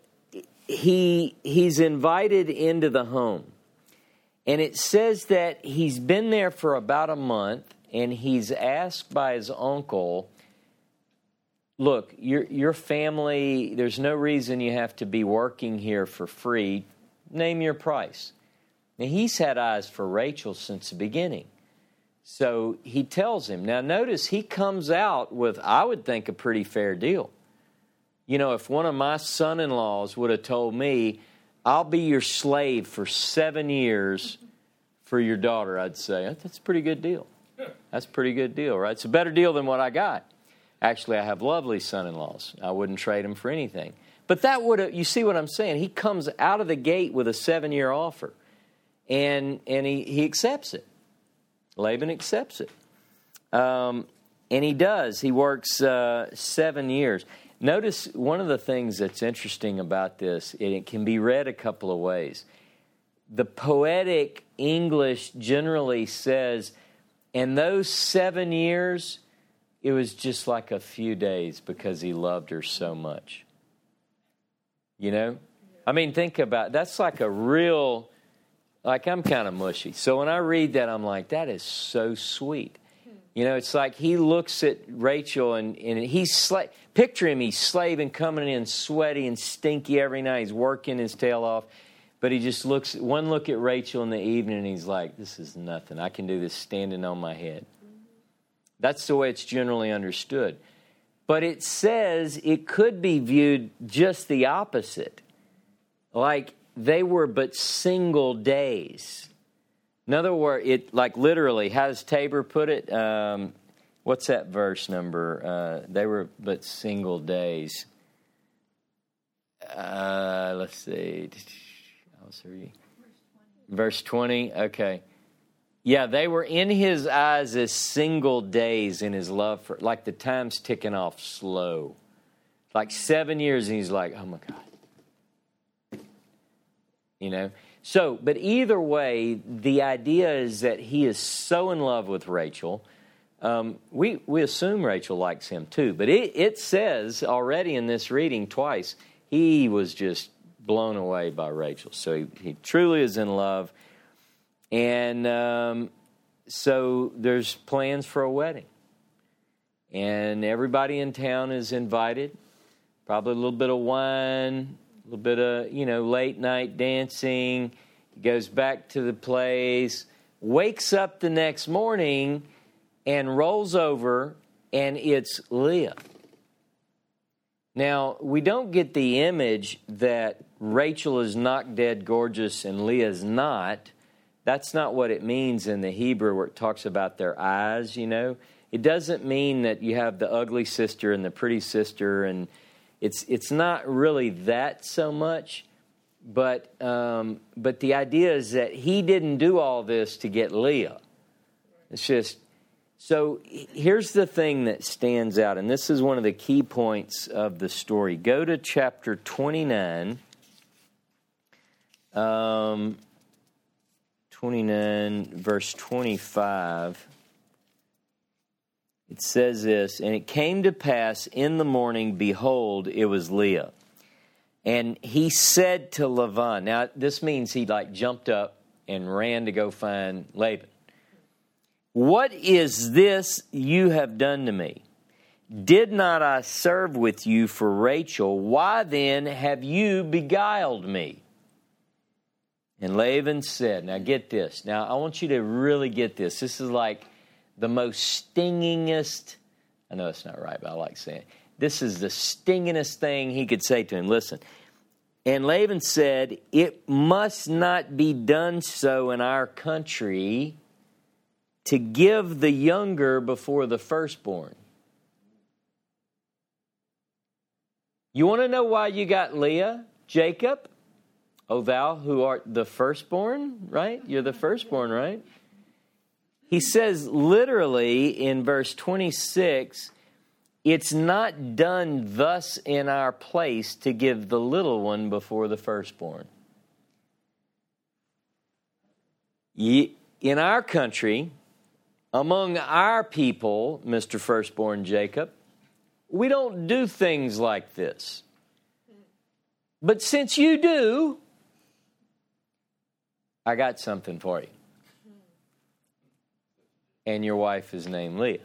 he he's invited into the home. And it says that he's been there for about a month, and he's asked by his uncle, look, your your family, there's no reason you have to be working here for free. Name your price. Now, he's had eyes for Rachel since the beginning. So he tells him. Now, notice he comes out with, I would think, a pretty fair deal. You know, if one of my son-in-laws would have told me, I'll be your slave for seven years for your daughter, I'd say, that's a pretty good deal. That's a pretty good deal, right? It's a better deal than what I got. Actually, I have lovely son-in-laws. I wouldn't trade them for anything. But that would have, you see what I'm saying? He comes out of the gate with a seven-year offer. And and he, he accepts it. Laban accepts it. Um, and he does. He works uh, seven years. Notice one of the things that's interesting about this, and it can be read a couple of ways. The poetic English generally says, in those seven years, it was just like a few days because he loved her so much. You know? I mean, think about, that's like a real, like I'm kind of mushy. So when I read that, I'm like, that is so sweet. You know, it's like he looks at Rachel and, and he's, sla- picture him, he's slaving, coming in sweaty and stinky every night. He's working his tail off. But he just looks, one look at Rachel in the evening and he's like, this is nothing. I can do this standing on my head. That's the way it's generally understood. But it says it could be viewed just the opposite. Like they were but single days. In other words, it like literally, how does Tabor put it? Um, what's that verse number? Uh, they were but single days. Uh, let's see. Verse twenty, okay. Yeah, they were in his eyes as single days in his love for, like the time's ticking off slow. Like seven years, and he's like, oh my God. You know? So, but either way, the idea is that he is so in love with Rachel. Um, we, we assume Rachel likes him too, but it, it says already in this reading twice, he was just blown away by Rachel. So he, he truly is in love. And um, so there's plans for a wedding. And everybody in town is invited. Probably a little bit of wine, a little bit of, you know, late night dancing. He goes back to the place, wakes up the next morning and rolls over, and it's Leah. Now, we don't get the image that Rachel is knock dead gorgeous and Leah is not. That's not what it means in the Hebrew where it talks about their eyes, you know. It doesn't mean that you have the ugly sister and the pretty sister, and it's it's not really that so much. But um, but the idea is that he didn't do all this to get Leah. It's just, so here's the thing that stands out, and this is one of the key points of the story. Go to chapter twenty-nine. Um, twenty-nine, verse twenty-five. It says this, and it came to pass in the morning, behold, it was Leah. And he said to Laban, now this means he like jumped up and ran to go find Laban. What is this you have done to me? Did not I serve with you for Rachel? Why then have you beguiled me? And Laban said, now get this. Now I want you to really get this. This is like the most stingingest, I know it's not right, but I like saying it. This is the stingingest thing he could say to him. Listen. And Laban said, it must not be done so in our country to give the younger before the firstborn. You want to know why you got Leah, Jacob? O thou who art the firstborn, right? You're the firstborn, right? He says literally in verse twenty-six, it's not done thus in our place to give the little one before the firstborn. In our country, among our people, Mister Firstborn Jacob, we don't do things like this. But since you do, I got something for you. And your wife is named Leah.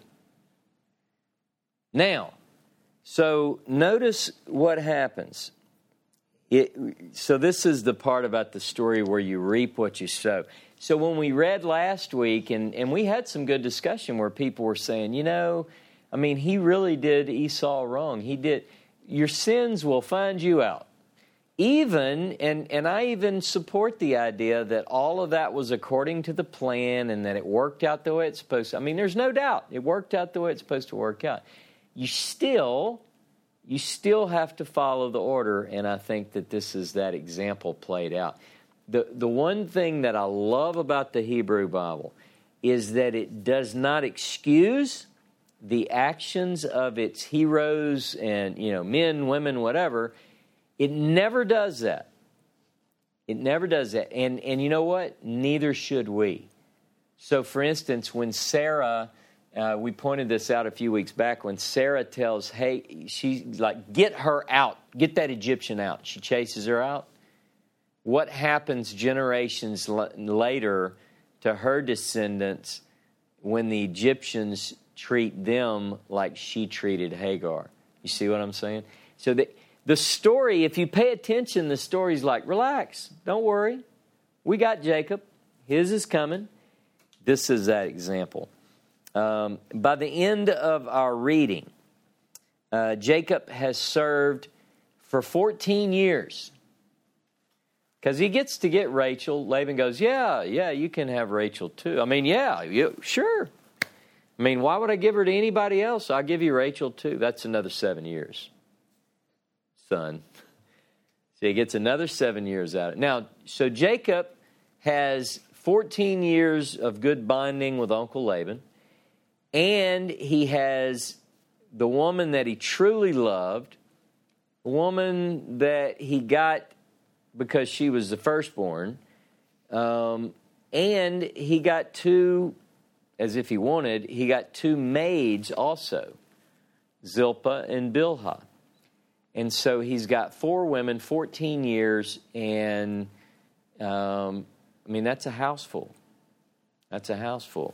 Now, so notice what happens. It, so this is the part about the story where you reap what you sow. So when we read last week, and, and we had some good discussion where people were saying, you know, I mean, he really did Esau wrong. He did. Your sins will find you out. Even, and, and I even support the idea that all of that was according to the plan and that it worked out the way it's supposed to. I mean, there's no doubt. It worked out the way it's supposed to work out. You still, you still have to follow the order, and I think that this is that example played out. the, the one thing that I love about the Hebrew Bible is that it does not excuse the actions of its heroes and, you know, men, women, whatever. It never does that. It never does that. And, and you know what? Neither should we. So, for instance, when Sarah, uh, we pointed this out a few weeks back, when Sarah tells, hey, she's like, get her out, get that Egyptian out. She chases her out. What happens generations l- later to her descendants when the Egyptians treat them like she treated Hagar? You see what I'm saying? So the, the story, if you pay attention, the story's like, relax, don't worry. We got Jacob. His is coming. This is that example. Um, by the end of our reading, uh, Jacob has served for fourteen years. Because he gets to get Rachel. Laban goes, yeah, yeah, you can have Rachel too. I mean, yeah, you, sure. I mean, why would I give her to anybody else? I'll give you Rachel too. That's another seven years, son. So he gets another seven years out of it. Now, so Jacob has fourteen years of good bonding with Uncle Laban. And he has the woman that he truly loved, a woman that he got because she was the firstborn, um, and he got two, as if he wanted, he got two maids also, Zilpah and Bilhah. And so he's got four women, fourteen years, and, um, I mean, that's a house full. That's a house full.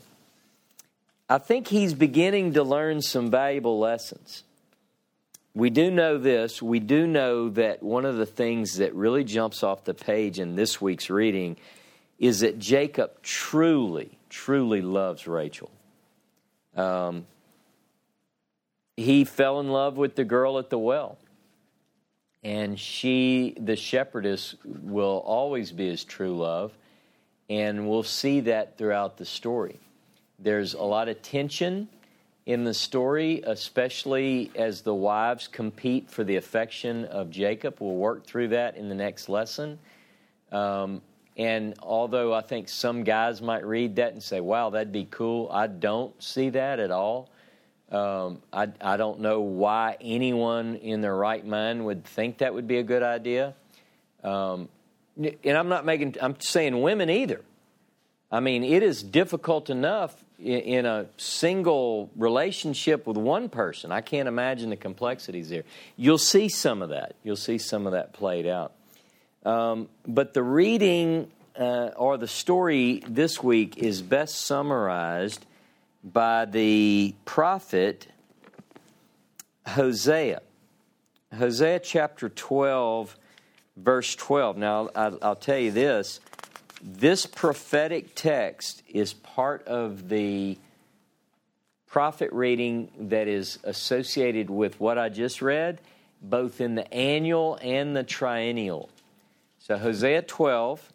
I think he's beginning to learn some valuable lessons. We do know this. We do know that one of the things that really jumps off the page in this week's reading is that Jacob truly, truly loves Rachel. Um, he fell in love with the girl at the well. And she, the shepherdess, will always be his true love. And we'll see that throughout the story. There's a lot of tension in the story, especially as the wives compete for the affection of Jacob. We'll work through that in the next lesson. Um, and although I think some guys might read that and say, wow, that'd be cool, I don't see that at all. Um, I, I don't know why anyone in their right mind would think that would be a good idea. Um, and I'm not making, I'm saying women either. I mean, it is difficult enough in, in a single relationship with one person. I can't imagine the complexities there. You'll see some of that. You'll see some of that played out. Um, but the reading uh, or the story this week is best summarized by the prophet Hosea. Hosea chapter twelve, verse twelve. Now, I'll, I'll tell you this. This prophetic text is part of the prophet reading that is associated with what I just read, both in the annual and the triennial. So Hosea twelve,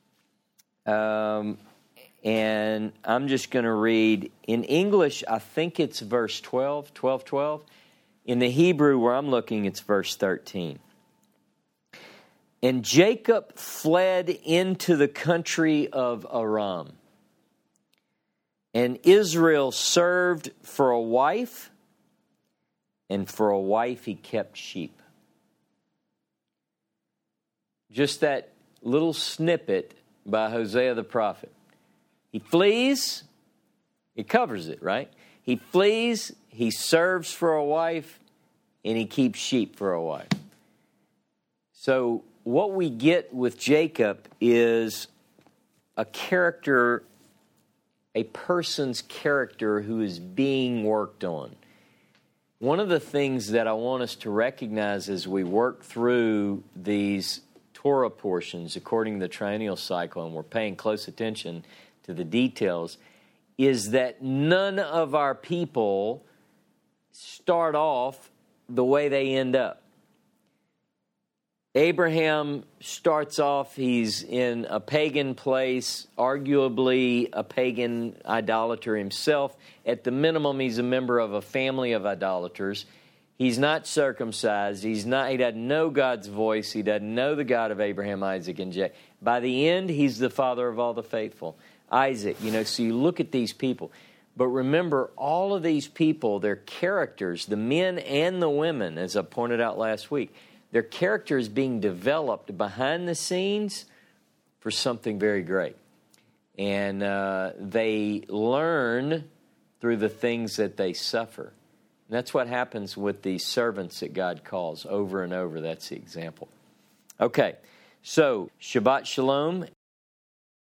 um, and I'm just going to read, in English, I think it's verse twelve, twelve, twelve. In the Hebrew, where I'm looking, it's verse thirteen. And Jacob fled into the country of Aram. And Israel served for a wife, and for a wife he kept sheep. Just that little snippet by Hosea the prophet. He flees, it covers it, right? He flees, he serves for a wife, and he keeps sheep for a wife. So what we get with Jacob is a character, a person's character who is being worked on. One of the things that I want us to recognize as we work through these Torah portions according to the triennial cycle, and we're paying close attention to the details, is that none of our people start off the way they end up. Abraham starts off, he's in a pagan place, arguably a pagan idolater himself. At the minimum, he's a member of a family of idolaters. He's not circumcised. He's not. He doesn't know God's voice. He doesn't know the God of Abraham, Isaac, and Jacob. By the end, he's the father of all the faithful. Isaac, you know, so you look at these people. But remember, all of these people, their characters, the men and the women, as I pointed out last week, their character is being developed behind the scenes for something very great. And uh, they learn through the things that they suffer. And that's what happens with these servants that God calls over and over. That's the example. Okay, so Shabbat Shalom.